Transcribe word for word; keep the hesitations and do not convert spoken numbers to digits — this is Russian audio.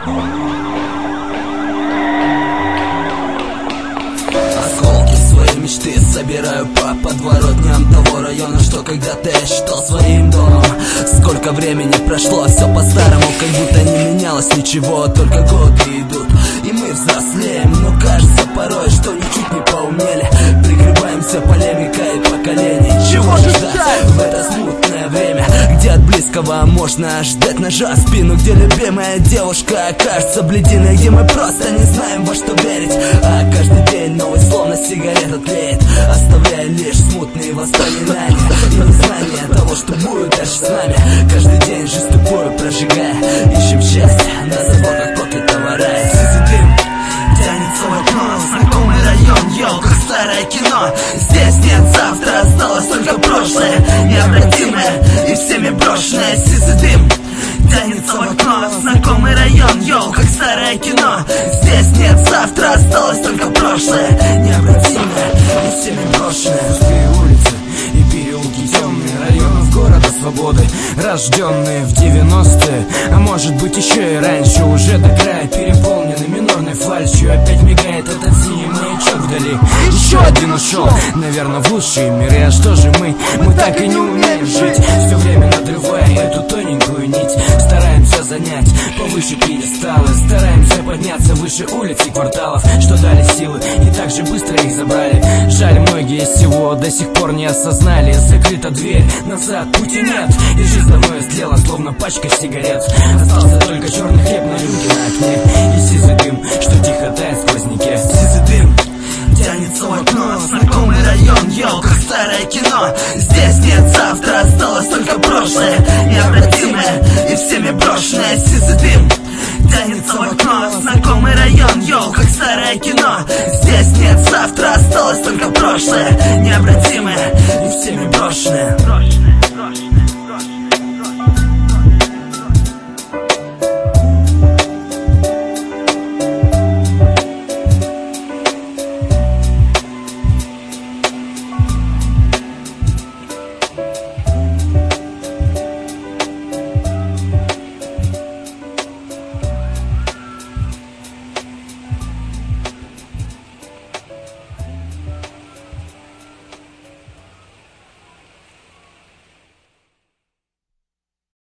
Осколки своей мечты собираю по подворотням того района, что когда-то я считал своим домом. Сколько времени прошло, все по-старому, как будто не менялось ничего, только годы идут, и мы взрослеем. Но кажется порой, что ничуть не поумнели. Прикрываемся полемикой поколений. Чего же ждать в это смутное время, где от близкого можно ждать ножа в спину, где любимая девушка окажется блединой, где мы просто не знаем, во что верить, а каждый день новый словно сигарета тлеет, оставляя лишь смутные воспоминания и незнание того, что будет дальше с нами. Каждый день жизнь тупую прожигая, ищем счастье на задворках проклятого рая. Сизый дым тянется в окно, знакомый район, йоу, как старое кино. Здесь нет завтра, осталось только прошлое, необратимое и всеми брошенное. Сизый дым тянется в окно, знакомый район, йоу, как старое кино. Здесь нет завтра, осталось только прошлое, необратимое и всеми брошенное. Пустые улицы и переулки темные районов города свободы, рожденные в девяностые, а может быть еще и раньше, уже до края переполнены минорной фальшью. Опять мигает этот синий маячок вдали. Еще один ушел, наверное, в лучшие миры. А что же мы? Мы так и не умеем жить, все время надрывая эту тоненькую нить. Стараемся занять повыше пьедесталы, стараемся подняться выше улиц и кварталов, что дали силы и так же быстро их забрали. Жаль, многие всего до сих пор не осознали. Закрыта дверь, назад пути нет, и жизнь давно истлела, словно пачка сигарет. Остался только черный хлеб на рюмке на окне и сизый дым, что тихо тает в сквозняке. Сизый дым тянется в окно, знакомый район, йоу, как старое кино. Здесь нет завтра, осталось только прошлое, необратимое и всеми брошенное. Сизый дым тянется в окно, знакомый район, йоу, как старое кино. Здесь нет завтра, осталось только прошлое, необратимое и всеми брошенное.